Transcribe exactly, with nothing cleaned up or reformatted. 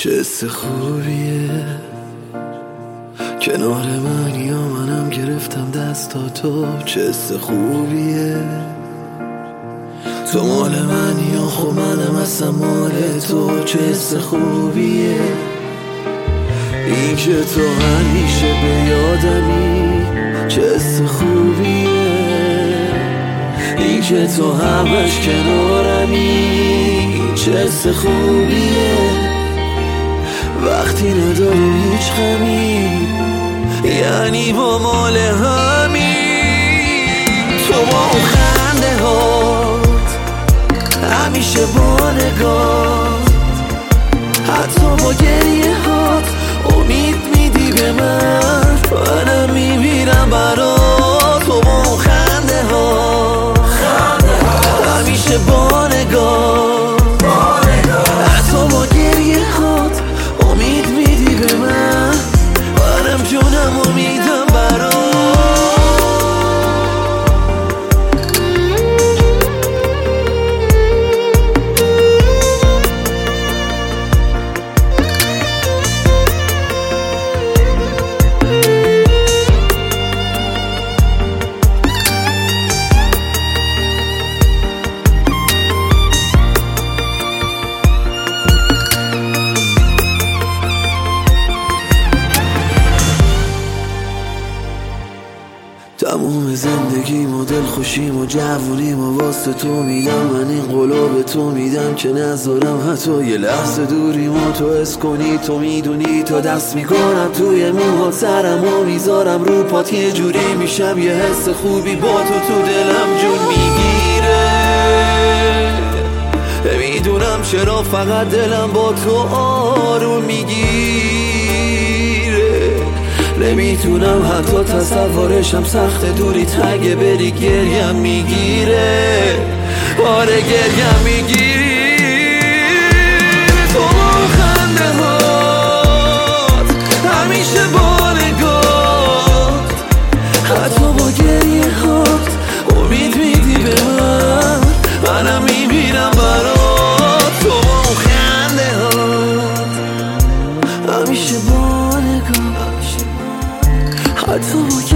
چه حس خوبیه کنار من یا منم گرفتم دستاتو. چه حس خوبیه تو مال من یا خب منم اصلا مال تو. چه حس خوبیه این که تو همیشه به یادمی. چه حس خوبیه این که تو همش کنارمی. چه حس خوبیه وقتی نداریم هیچ غمی، یعنی با مال همی. تو با اون خنده هات همیشه با نگاه، حتی با گریه هات امید میدی به من. منم میمیرم برات. تو با اون خنده هات همیشه با نگاه، حتی با گریه هات امید میدی به من. منم جونم امیدم برات. تموم زندگیم و دل خوشیم و جوونیم و واسه تو میدم. من این قلو به تو میدم که نذارم حتی یه لحظه دوریم و تو حس کنی. تو میدونی تا دست میکنم توی موها سرم و میذارم رو پات. یه جوری میشم یه حس خوبی با تو تو دلم جون میگیره. میدونم چرا فقط دلم با تو آروم میگیره. نمیتونم حتی تصورشم سخت دوری تگه بری گریم میگیره. آره گریم میگیری. تو با خنده هات همیشه با نگاه، حتی با گریه هات امید میدی به من. منم میبینم برات. تو با خنده هات همیشه با نگاه، حتی با